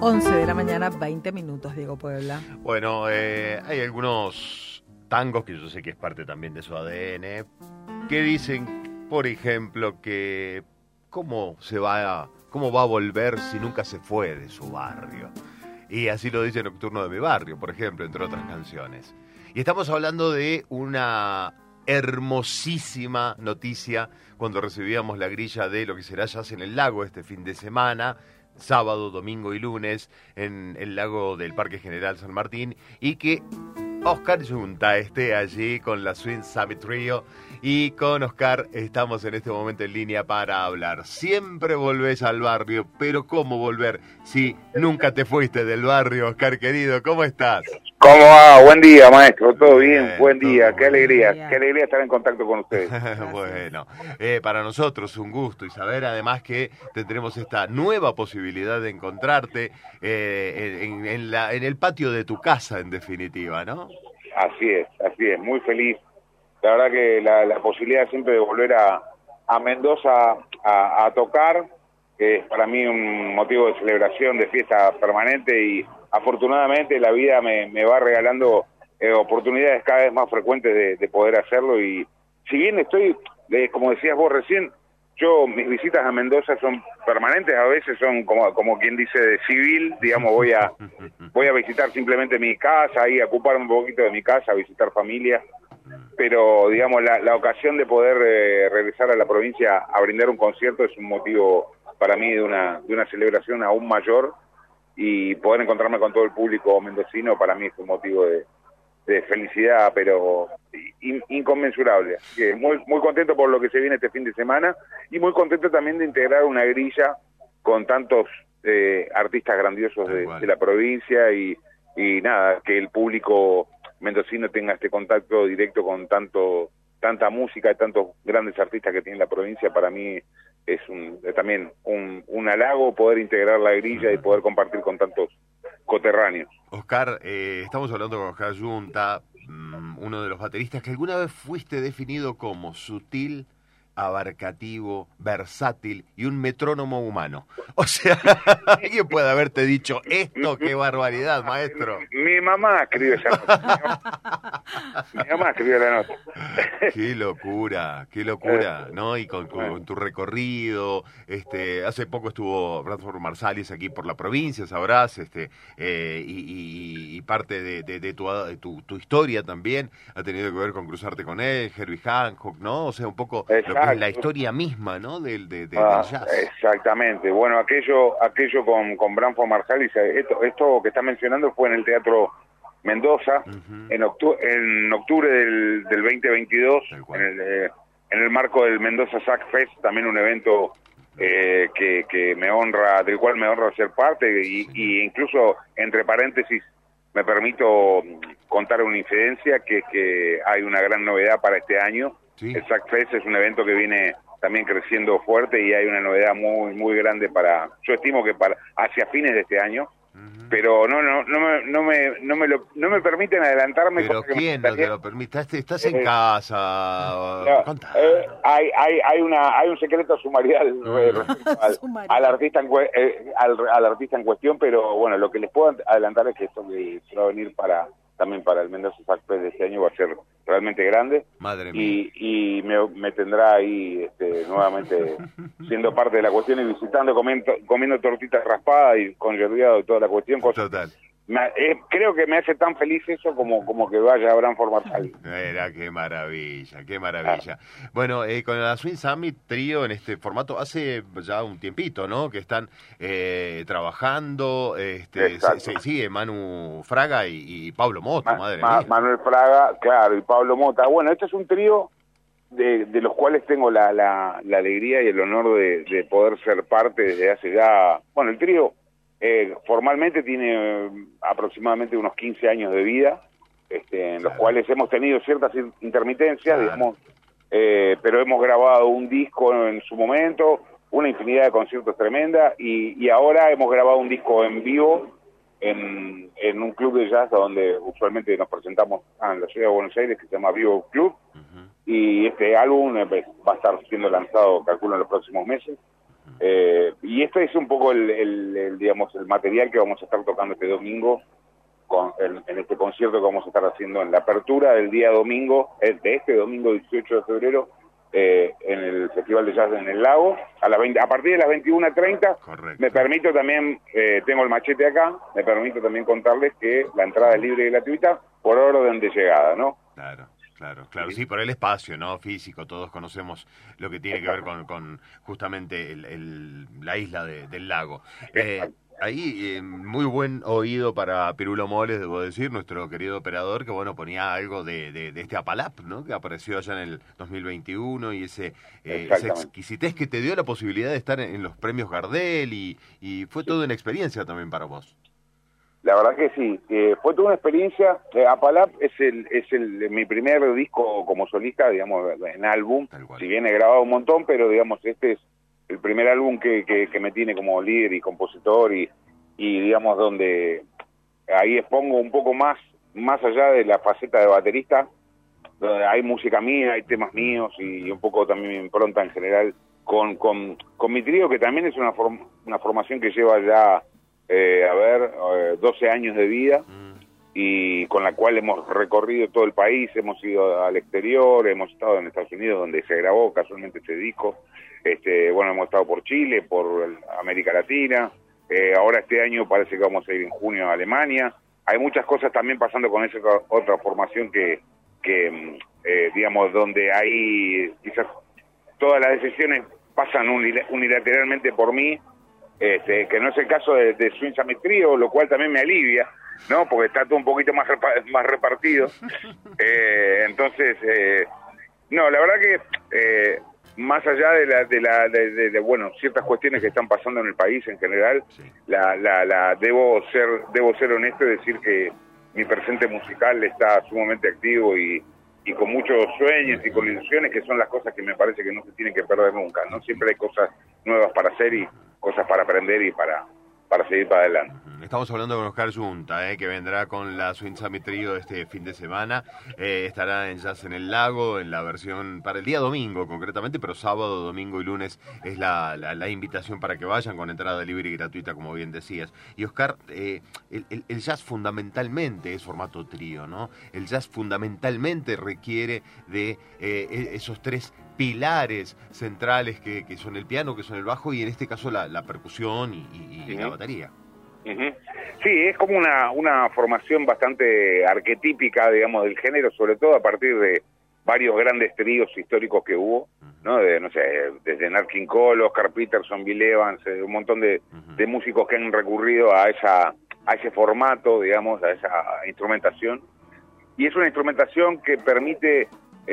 11 de la mañana, 20 minutos, Diego Puebla. Bueno, hay algunos tangos que yo sé que es parte también de su ADN, que dicen, por ejemplo, que cómo va a volver si nunca se fue de su barrio. Y así lo dice Nocturno de mi barrio, por ejemplo, entre otras canciones. Y estamos hablando de una hermosísima noticia cuando recibíamos la grilla de lo que será Jazz en el Lago este fin de semana, sábado, domingo y lunes, en el lago del Parque General San Martín, y que Oscar Yunta esté allí con la Swing Summit Trio. Y con Oscar estamos en este momento en línea para hablar. Siempre volvés al barrio, pero ¿cómo volver si nunca te fuiste del barrio, Oscar querido? ¿Cómo estás? ¿Cómo va? Buen día, maestro. ¿Todo bien? Buen día. Qué alegría estar en contacto con ustedes. Bueno, para nosotros un gusto y saber además que tendremos esta nueva posibilidad de encontrarte en el patio de tu casa, en definitiva, ¿no? Así es. Muy feliz. La verdad que la posibilidad siempre de volver a Mendoza a tocar, que es para mí un motivo de celebración, de fiesta permanente, y afortunadamente la vida me va regalando oportunidades cada vez más frecuentes de poder hacerlo. Y si bien como decías vos recién, mis visitas a Mendoza son permanentes, a veces son como quien dice de civil, digamos, voy a visitar simplemente mi casa, y a ocuparme un poquito de mi casa, a visitar familia. Pero, digamos, la ocasión de poder regresar a la provincia a brindar un concierto es un motivo para mí de una celebración aún mayor, y poder encontrarme con todo el público mendocino para mí es un motivo de felicidad, pero inconmensurable. Así que muy, muy contento por lo que se viene este fin de semana, y muy contento también de integrar una grilla con tantos artistas grandiosos de la provincia, y nada, que el público mendocino tenga este contacto directo con tanta música y tantos grandes artistas que tiene la provincia. Para mí es también un halago poder integrar la grilla y poder compartir con tantos coterráneos. Oscar, estamos hablando con Oscar Yunta, uno de los bateristas que alguna vez fuiste definido como sutil, abarcativo, versátil y un metrónomo humano. O sea, ¿alguien puede haberte dicho esto? ¡Qué barbaridad, maestro! Mi mamá escribió esa nota. Mi mamá escribió la nota. Qué locura, ¿no? Y con tu recorrido, hace poco estuvo Bradford Marsalis aquí por la provincia, sabrás, y parte de tu historia también ha tenido que ver con cruzarte con él, Herbie Hancock, ¿no? O sea, un poco lo que es la historia misma, ¿no? Del jazz. Exactamente. Bueno, aquello con Bradford Marsalis, esto que está mencionando fue en el Teatro Mendoza, en octubre del 2022, en el marco del Mendoza Sax Fest, también un evento que me honra, del cual me honra ser parte, y incluso, entre paréntesis, me permito contar una incidencia, que hay una gran novedad para este año. Sí. El Sax Fest es un evento que viene también creciendo fuerte, y hay una novedad muy, muy grande yo estimo que hacia fines de este año. Pero no me permiten adelantarme. ¿Pero quién no te lo permite? Estás en casa. Hay un secreto sumarial al artista en cuestión, pero bueno, lo que les puedo adelantar es que esto que va a venir también para el Mendoza Sax Fest de este año va a ser realmente grande. Madre mía. Y me tendrá ahí nuevamente siendo parte de la cuestión, y visitando, comiendo tortitas raspadas y con yerbeado y toda la cuestión. Total. Creo que me hace tan feliz eso como que vaya a Bradford Marsalis. Mira, qué maravilla. Bueno, con la Swing Summit Trio en este formato hace ya un tiempito, ¿no? Que están trabajando, sigue Manu Fraga y Pablo Mota, madre mía. Manuel Fraga, claro, y Pablo Mota. Bueno, este es un trío de los cuales tengo la alegría y el honor de poder ser parte desde hace ya... Bueno, el trío formalmente tiene aproximadamente unos 15 años de vida, en los cuales hemos tenido ciertas intermitencias, digamos, pero hemos grabado un disco en su momento, una infinidad de conciertos tremenda, y ahora hemos grabado un disco en vivo en un club de jazz donde usualmente nos presentamos en la ciudad de Buenos Aires, que se llama Vivo Club, y este álbum va a estar siendo lanzado, calculo, en los próximos meses. Y este es un poco digamos, el material que vamos a estar tocando este domingo en este concierto que vamos a estar haciendo en la apertura del día domingo, de este domingo 18 de febrero, en el Festival de Jazz en el Lago, a partir de las 21:30. Correcto. Me permito también, tengo el machete acá, me permito también contarles que la entrada es libre y gratuita por orden de llegada, ¿no? Claro, sí, por el espacio, ¿no? Físico, todos conocemos lo que tiene que ver con justamente la isla del lago. Ahí, muy buen oído para Pirulo Moles, debo decir, nuestro querido operador, que bueno, ponía algo de este Apalap, ¿no? Que apareció allá en el 2021 y esa exquisitez que te dio la posibilidad de estar en los premios Gardel y fue toda una experiencia también para vos. La verdad que sí, fue toda una experiencia. Apalap es mi primer disco como solista, digamos, en álbum. Si bien he grabado un montón, pero digamos, este es el primer álbum que me tiene como líder y compositor y digamos, donde ahí expongo un poco más allá de la faceta de baterista, donde hay música mía, hay temas míos y un poco también mi impronta en general con mi trío, que también es una formación que lleva ya 12 años de vida y con la cual hemos recorrido todo el país, hemos ido al exterior, hemos estado en Estados Unidos donde se grabó casualmente este disco, bueno, hemos estado por Chile, por América Latina, ahora este año parece que vamos a ir en junio a Alemania. Hay muchas cosas también pasando con esa otra formación que digamos, donde hay quizás todas las decisiones pasan unilateralmente por mí, que no es el caso de Swing Summit Trio, lo cual también me alivia, ¿no? Porque está todo un poquito más repartido. Entonces, no, la verdad que más allá de bueno, ciertas cuestiones que están pasando en el país en general, sí. Debo ser honesto y decir que mi presente musical está sumamente activo y con muchos sueños y con ilusiones, que son las cosas que me parece que no se tienen que perder nunca, ¿no? Siempre hay cosas nuevas para hacer y cosas para aprender y para seguir para adelante. Estamos hablando con Oscar Yunta, que vendrá con la Swing Summit Trio este fin de semana. Estará en Jazz en el Lago, en la versión para el día domingo concretamente, pero sábado, domingo y lunes es la invitación para que vayan con entrada libre y gratuita, como bien decías. Y Oscar, el jazz fundamentalmente es formato trío, ¿no? El jazz fundamentalmente requiere de esos tres pilares centrales que son el piano, que son el bajo y en este caso la percusión y la batería. Sí, es como una formación bastante arquetípica, digamos, del género, sobre todo a partir de varios grandes tríos históricos que hubo, ¿no? No sé, desde Nat King Cole, Oscar Peterson, Bill Evans, un montón de músicos que han recurrido a ese formato, digamos, a esa instrumentación. Y es una instrumentación que permite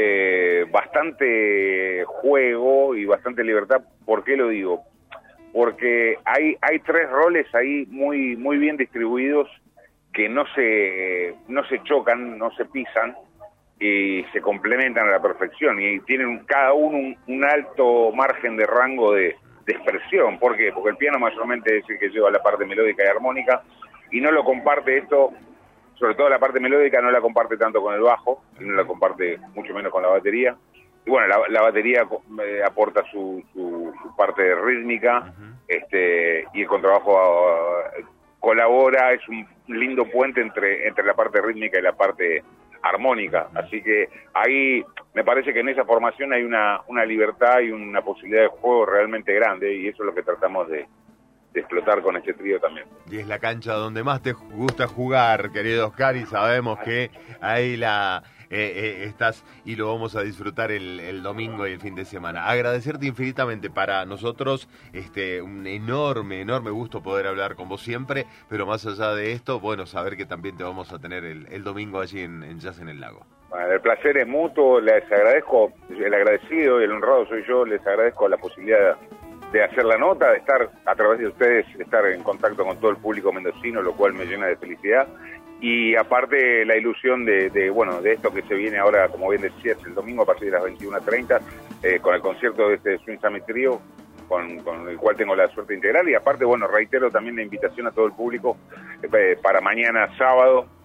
bastante juego y bastante libertad. ¿Por qué lo digo? Porque hay tres roles ahí muy bien distribuidos que no se chocan, no se pisan y se complementan a la perfección y tienen cada uno un alto margen de rango de expresión. ¿Por qué? Porque el piano mayormente es el que lleva la parte melódica y armónica y no lo comparte esto, sobre todo la parte melódica no la comparte tanto con el bajo, y no la comparte mucho menos con la batería. Y bueno, la batería aporta su parte rítmica, y el contrabajo colabora, es un lindo puente entre la parte rítmica y la parte armónica. Así que ahí me parece que en esa formación hay una libertad y una posibilidad de juego realmente grande, y eso es lo que tratamos de explotar con este trío también. Y es la cancha donde más te gusta jugar, querido Oscar, y sabemos que ahí estás y lo vamos a disfrutar el domingo y el fin de semana. Agradecerte infinitamente, para nosotros un enorme gusto poder hablar con vos siempre, pero más allá de esto, bueno, saber que también te vamos a tener el domingo allí en Jazz en el Lago. Bueno, el placer es mutuo, les agradezco, el agradecido y el honrado soy yo, les agradezco la posibilidad de hacer la nota, de estar a través de ustedes, estar en contacto con todo el público mendocino, lo cual me llena de felicidad. Y aparte la ilusión de esto que se viene ahora, como bien decías, el domingo a partir de las 21:30, con el concierto de este Swing Summit Trio, con el cual tengo la suerte de integrar. Y aparte, bueno, reitero también la invitación a todo el público para mañana sábado,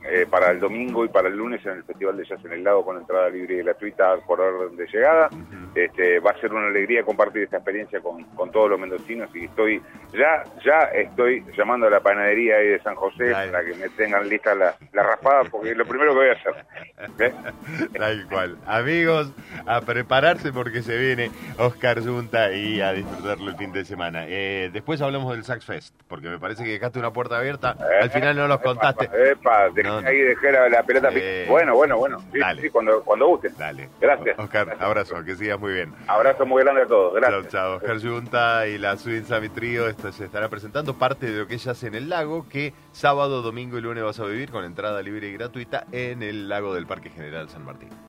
para el domingo y para el lunes en el Festival de Jazz en el Lago con entrada libre y gratuita por orden de llegada. Va a ser una alegría compartir esta experiencia con todos los mendocinos y ya estoy llamando a la panadería ahí de San José para que me tengan listas las raspadas, porque es lo primero que voy a hacer. Tal cual. Amigos, a prepararse porque se viene Oscar Yunta y a disfrutarlo el fin de semana. Después hablamos del Sax Fest, porque me parece que dejaste una puerta abierta. Al final no los contaste. Ahí dejé la pelota. Bueno. Sí, dale. Sí, cuando gusten. Dale. Gracias. Oscar, Gracias. Abrazo, que sigas muy bien. Abrazo muy grande a todos. Gracias. Chao. Oscar Yunta y la Swing Summit Trio. Esto se estará presentando parte de lo que ya hace en el lago, que sábado, domingo y lunes vas a vivir con entrada libre y gratuita en el lago del Parque General San Martín.